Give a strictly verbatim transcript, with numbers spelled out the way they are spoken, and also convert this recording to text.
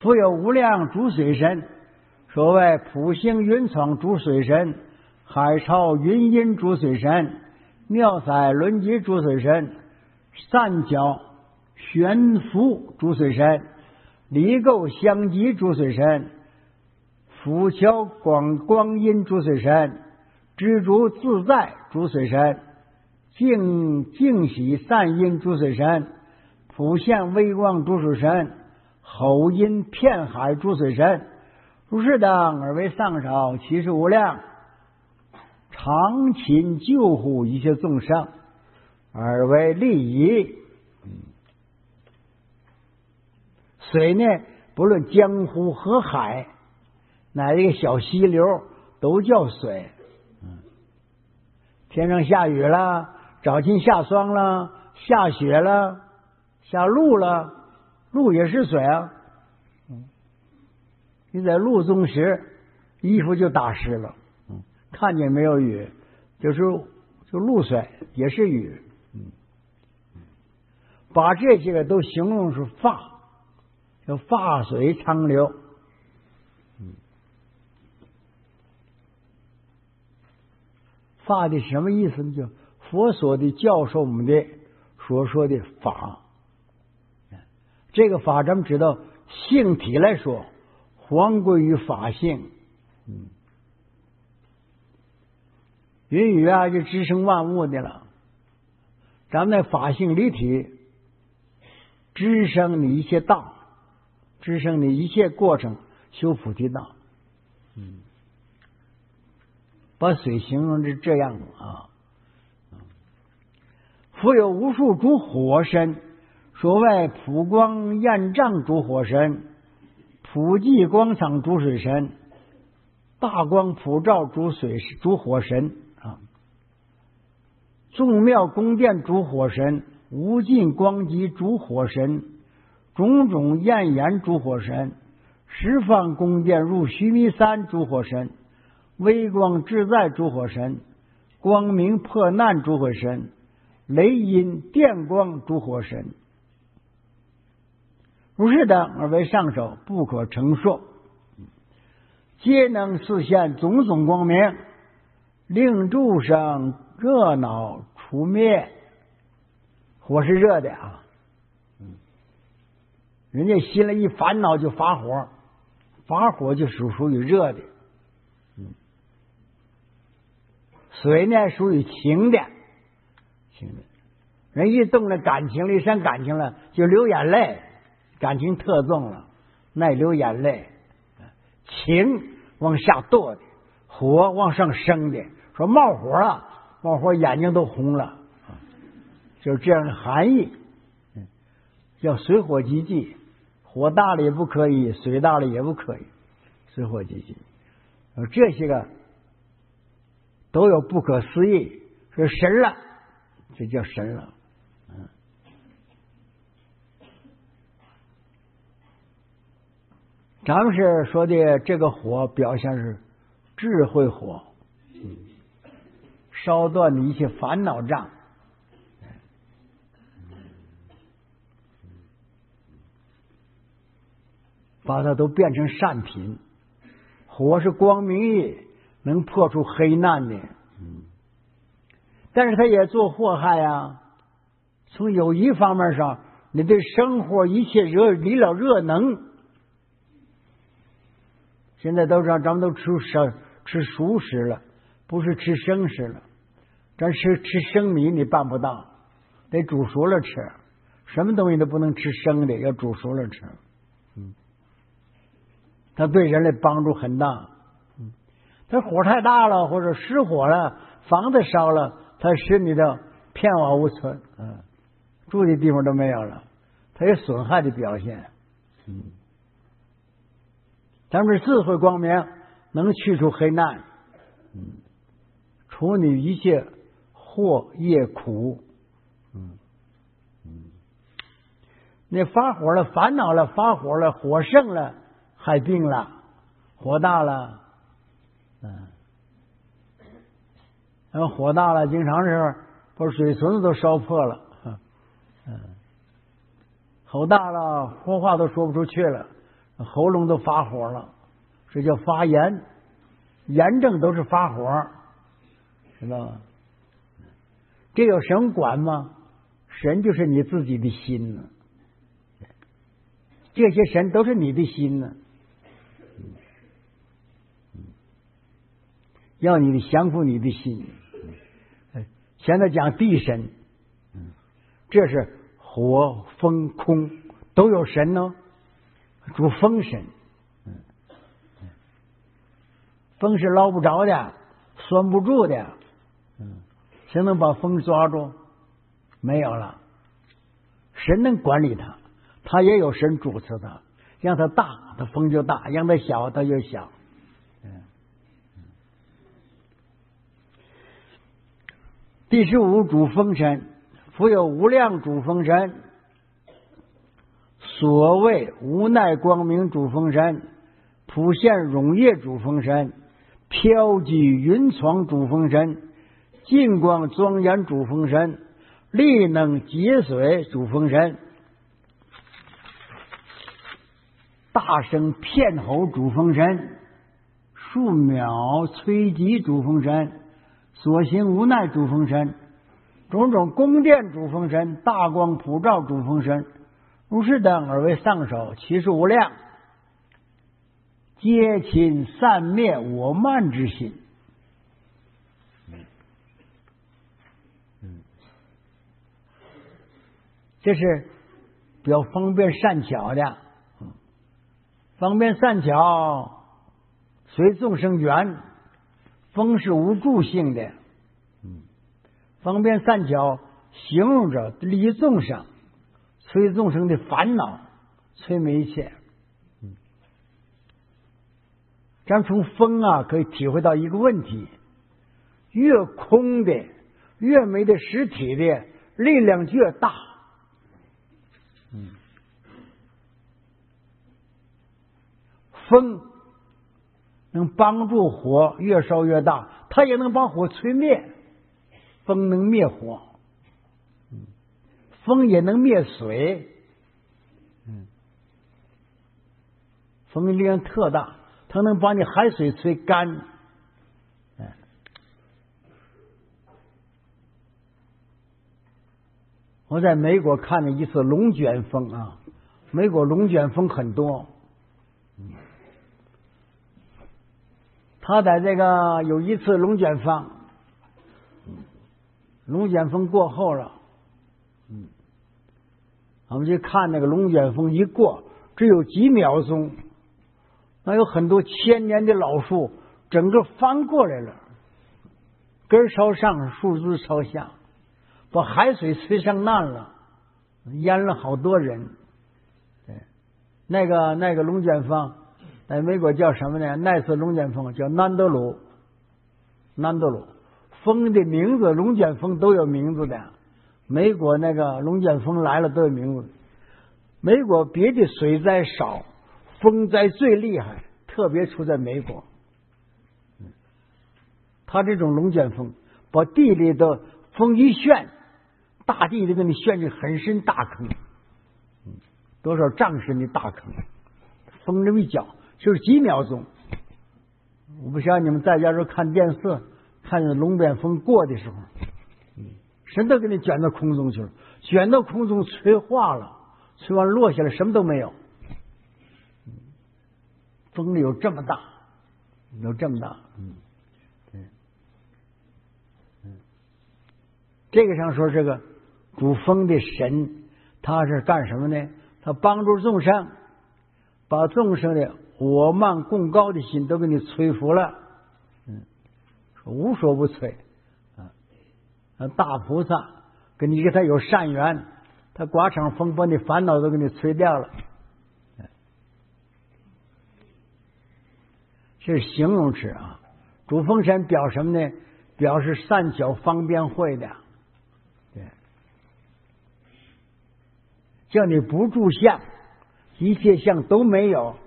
复有无量诸水神，所谓普星云层诸水神，海潮云阴诸水神，妙彩轮集诸水神，三角悬浮诸水神，离垢相集诸水神，浮桥广光阴诸水神，知足自在诸水神，净净喜善因诸水神，普现微光诸水神，吼音遍海诸水神，如是等而为上首，其实无量，常勤救护一切众生，而为利益。水呢，不论江湖河海，哪一个小溪流都叫水。天上下雨了，早晨下霜了，下雪了，下露了，露也是水啊。你在露中时，衣服就打湿了。看见没有雨，就是就露水，也是雨。把这些个都形容是发，叫发水长流。发的什么意思呢？就佛所的教授我们的所说的法。这个法咱们知道性体来说，还归于法性。嗯，云雨啊，就支撑万物的了。咱们的法性离体，支撑你一切道，支撑你一切过程，修菩提道。嗯，把水形容是这样啊。复有无数诸火神，所谓普光焰障诸火神，普济光场诸水神，大光普照诸水诸火神啊，众妙宫殿诸火神，无尽光极诸火神，种种焰炎诸火神，十方宫殿入须弥山诸火神，微光自在诸火神，光明破难诸火神，雷音电光诸火神，如是等而为上首，不可称数，皆能示现种种光明，令诸生热恼除灭。火是热的啊，人家心里一烦恼就发火，发火就属属于热的。水呢属于情的，情的，人一动了感情了，一生感情了，就流眼泪，感情特重了，那流眼泪。情往下堕的，火往上升的，说冒火了，冒火眼睛都红了，就是这样的含义。叫水火既济，火大了也不可以，水大了也不可以，水火既济。这些个都有不可思议，是神了，这叫神了。嗯，咱们是说的这个火，表现是智慧火，嗯，烧断你一切烦恼障。把它都变成善品。火是光明业，能破除黑暗的，嗯，但是它也做祸害啊。从有一方面上，你对生活一切热离了热能。现在都知道，咱们都吃生吃熟食了，不是吃生食了。咱吃吃生米，你办不到，得煮熟了吃。什么东西都不能吃生的，要煮熟了吃。嗯，它对人类帮助很大。嗯，它火太大了，或者失火了，房子烧了，它使你的片瓦无存，嗯，住的地方都没有了，它有损害的表现。嗯，咱们是智慧光明，能去除黑暗，嗯，除你一切祸业苦。嗯嗯，你发火了，烦恼了，发火了，火盛了，害病了，火大了，嗯，然后火大了，经常是把水存子都烧破了，嗯，吼大了，说话都说不出去了， 喉咙都发火了，这叫发炎，炎症都是发火，知道吗？这有神管吗？神就是你自己的心呢，这些神都是你的心呢，要你的降服你的心。现在讲地神，这是火风空都有神呢，主风神，风是捞不着的，拴不住的，谁能把风抓住？没有了。神能管理它，它也有神主持它，让它大，它风就大；让它小，它就小。第十五主风神，复有无量主风神。所谓无奈光明主风神，普现荣业主风神，飘居云床主风神，净光庄严主风神，力能节水主风神，大声片吼主风神，数秒催疾主风神，所行无奈主风神，种种宫殿主风神，大光普照主风神，如是等而为上首，其数无量，皆勤散灭我慢之心。这是比较方便善巧的，方便善巧随众生缘，风是无助性的，方便善巧形容着利众生，催众生的烦恼，催没一切。咱从风啊可以体会到一个问题，越空的越没的实体的力量越大。风能帮助火越烧越大，它也能把火吹灭。风能灭火，风也能灭水，风力量特大，它能把你海水吹干。我在美国看了一次龙卷风啊，美国龙卷风很多。他在这个有一次龙卷风，龙卷风过后了，嗯，我们去看那个龙卷风一过，只有几秒钟，那有很多千年的老树整个翻过来了，根朝上，树枝朝下，把海水吹上岸了，淹了好多人。对，那个那个龙卷风在美国叫什么呢？那次龙卷风叫南德鲁，南德鲁风的名字，龙卷风都有名字的。美国那个龙卷风来了都有名字。美国别的水灾少，风灾最厉害，特别出在美国。他这种龙卷风把地里的风一旋，大地里给你旋进很深大坑，多少丈深的大坑，风这么一搅就是几秒钟。我不晓得你们在家时候看电视，看见龙卷风过的时候，神都给你卷到空中去了，卷到空中吹化了，吹完落下来什么都没有。风力有这么大，有这么大，嗯，对，嗯，这个上说这个主风的神，他是干什么呢？他帮助众生，把众生的我慢共高的心都给你摧服了，嗯，无所不摧啊！大菩萨跟你跟他有善缘，他刮场风把你烦恼都给你吹掉了。这是形容词啊。主风神表什么呢？表示善巧方便会的，对，叫你不住相，一切相都没有。